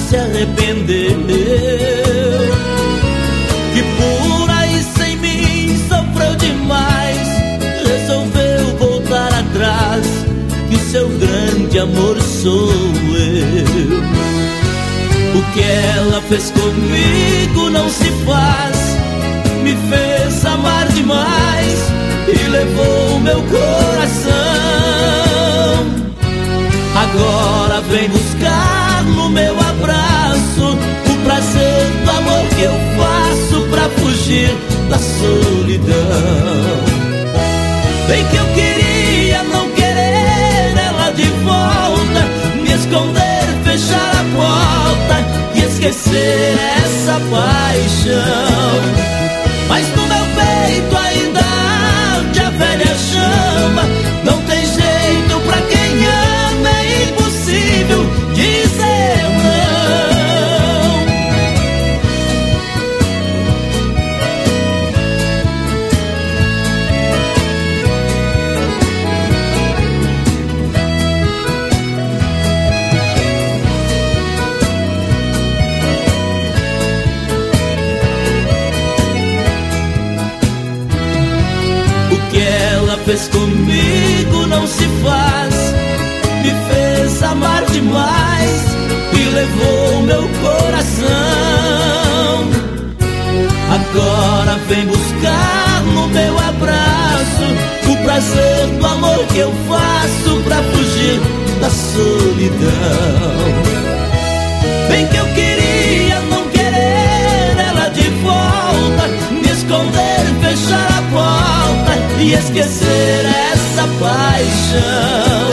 se arrependeu, que por aí sem mim sofreu demais, resolveu voltar atrás, que seu grande amor sou eu. O que ela fez comigo não se faz, me fez amar demais e levou meu coração. Agora vem buscar no meu abraço o prazer do amor que eu faço pra fugir da solidão. Bem que eu queria não querer ela de volta, me esconder, fechar a porta e esquecer essa paixão. Mas no meu peito ainda arde a velha chama, não tem jeito pra quem ama, é impossível dizer não. O que ela fez comigo não se faz, me fez amar demais e levou meu coração. Agora vem buscar no meu abraço o prazer do amor que eu faço pra fugir da solidão. Bem que eu queria não querer ela de volta, me esconder, fechar a porta e esquecer essa paixão.